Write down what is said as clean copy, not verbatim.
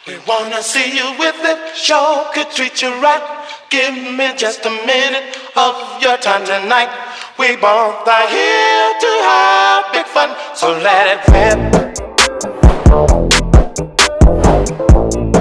Wanna see you with it, sure could treat you right. Give me just a minute of your time tonight. We both are here to have big fun, so let it rip.